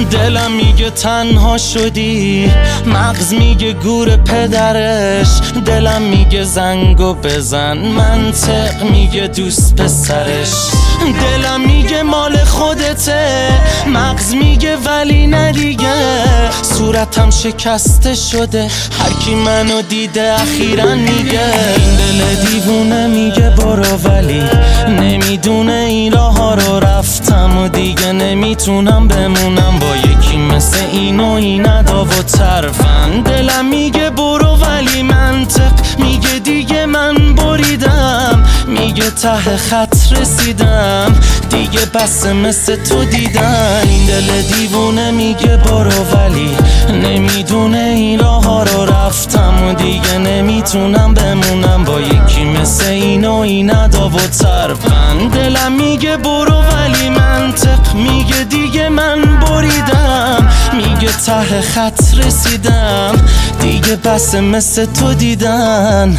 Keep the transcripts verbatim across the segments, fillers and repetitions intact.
دلم میگه تنها شدی، مغز میگه گور پدرش، دلم میگه زنگو بزن، منطق میگه دوست پسرش. دلم میگه مال خودته، مغز میگه ولی نه دیگه. صورتم شکسته شده، هر کی منو دیده اخیراً میگه. این دل دیوونه میگه برو ولی نمیدونه این راه ها رو رفتم و دیگه نمیتونم بمونم با یکی مثل این و این ادا و طرفن. دلم میگه برو ولی منطق میگه دیگه من بریدم، میگه ته خط رسیدم دیگه بس مثل تو دیدن. این دل دیوونه میگه برو ولی نمیدونه این راه ها رو رفتم و دیگه نمیتونم بمونم با یکی مثل این و این ادا و طرفن. دلم میگه برو ولی منطق میگه دیگه من بریدم، میگه ته خط رسیدم دیگه بس مثل تو دیدن.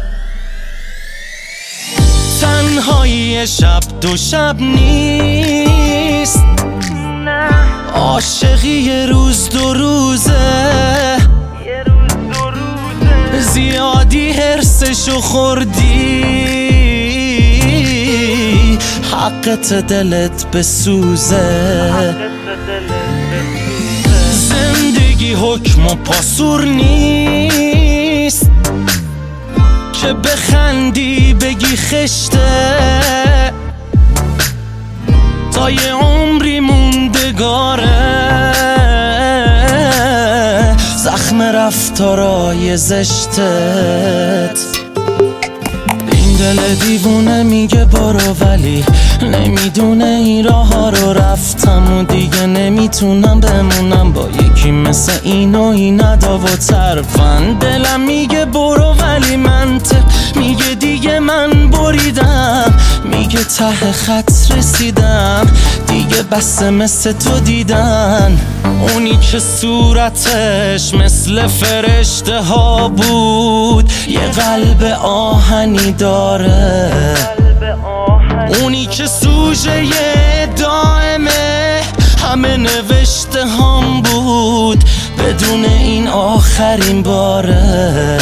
تنهایی شب دو شب نیست، عاشقی یه روز دو روزه، زیادی حرسشو خوردی، حقت دلت بسوزه. زندگی حکم و پاسور نیست که بخندی بگی خشته، تا یه عمری موندگاره زخم رفتارای زشتت. این دل دیوونه میگه برو ولی نمیدونه این راه ها رو رفتم و دیگه نمیتونم بمونم با یکی مثل این و این ادا و طرفن. دلم میگه برو ولی منطق میگه دیگه من بریدم، میگه ته خط رسیدم دیگه بس مثل تو دیدن. اونی که صورتش مثل فرشته ها بود، یه قلب آهنی داره، اونی که سوژه دائمه همه نوشته هم بود، بدون این آخرین باره.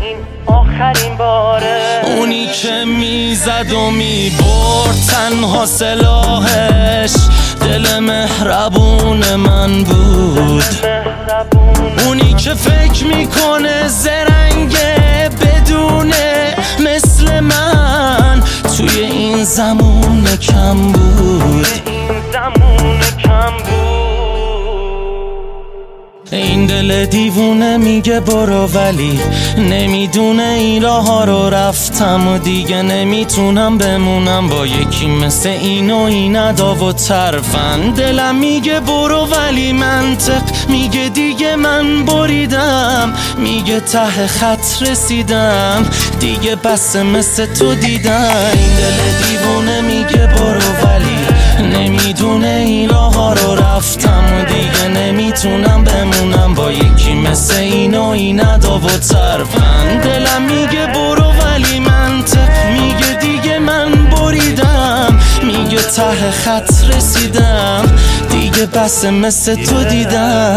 اونی که میزد و میبرد تنها سلاحش دل مهربون من بود، اونی که فکر میکنه زرنگه بدونه مثل من توی این زمان کم بود. این دل دیوونه میگه برو ولی نمیدونه این راه ها رو رفتم و دیگه نمیتونم بمونم با یکی مثل این و این ادا و طرفن. دلم میگه برو ولی منطق میگه دیگه من بریدم، میگه ته خط رسیدم دیگه بس مثل تو دیدن. این دل دیوونه میگه برو ولی نمیدونه این راه ها رو رفتم و دیگه نمیتونم بمونم با یکی مثل این و این ادا و طرفن. دلم میگه برو ولی منطق میگه دیگه من بریدم، میگه ته خط رسیدم دیگه بس مثل تو دیدم.